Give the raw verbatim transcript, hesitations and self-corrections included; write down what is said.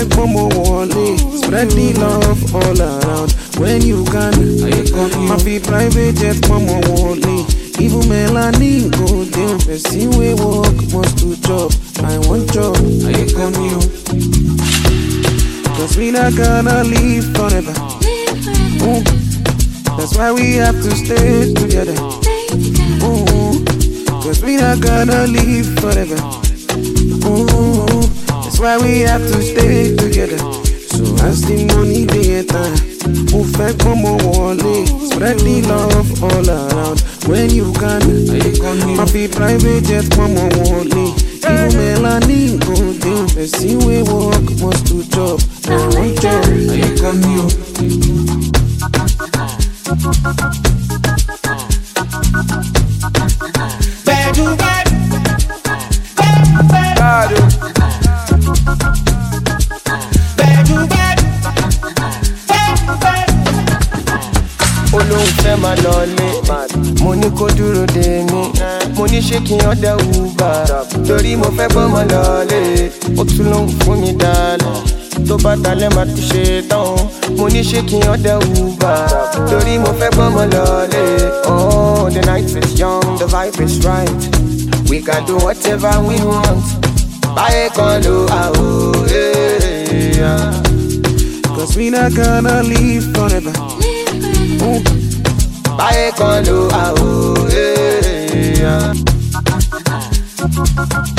fẹ́ gbọ́mọ wọlé. Spread the love all around. When you can, my be private jet mama wọlé. Even Melanie go down. Person we work must to job. I want job. I come you. Cause we not gonna live forever. Ooh. That's why we have to stay together. Ooh. Cause we not gonna live forever. Ooh. That's why we have to stay together. So as the money they enter, move back from my wallet. Spread the love all around. When you can, my be private jet from my wallet. Even Melanie go down. Person we work must to job. I want job. I come you. Bad, bad, bad, bad. Olóhùn fẹ́ máa lọlé, mo ní kó dúró dè mí. Mo ní ṣé kí n ọ̀dẹ̀ Uber, torí mo fẹ́ gbọ́mọ lọlé. Ó tún lóhùn fún mi dálẹ̀, tó bá dalẹ̀ máa ti ṣe tán. Mo ní ṣé kí n ọ̀dẹ̀ Uber, torí mo fẹ́ gbọ́mọ lọlé. Oh, the night is young, the vibe is right. We can do whatever we want. Báyé kan ló àwọ̀, yeah. Cause we not gonna live forever. Ooh. Báyé kan ló àwọ̀, yeah.